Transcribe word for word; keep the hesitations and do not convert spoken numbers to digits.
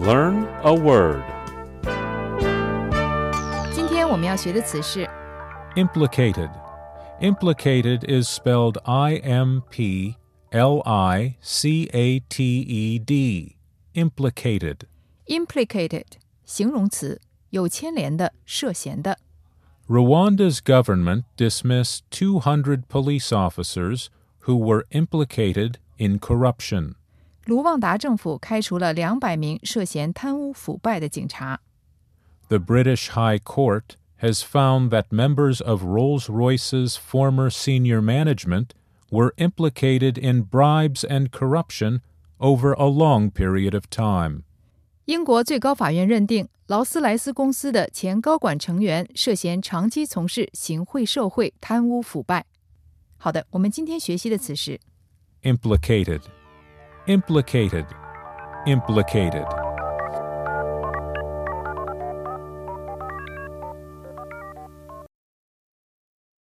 Learn a word. 今天我们要学的词是 Implicated. Implicated is spelled I M P L I C A T E D. Implicated. implicated 形容词，有牵连的，涉嫌的。 Rwanda's government dismissed two hundred police officers who were implicated in corruption. 卢旺达政府开除了两百名涉嫌贪污腐败的警察。 The British High Court has found that members of Rolls-Royce's former senior management were implicated in bribes and corruption over a long period of time. 英国最高法院认定劳斯莱斯公司的前高管成员涉嫌长期从事行贿受贿、贪污腐败。好的，我们今天学习的词是 Implicated. Implicated. Implicated.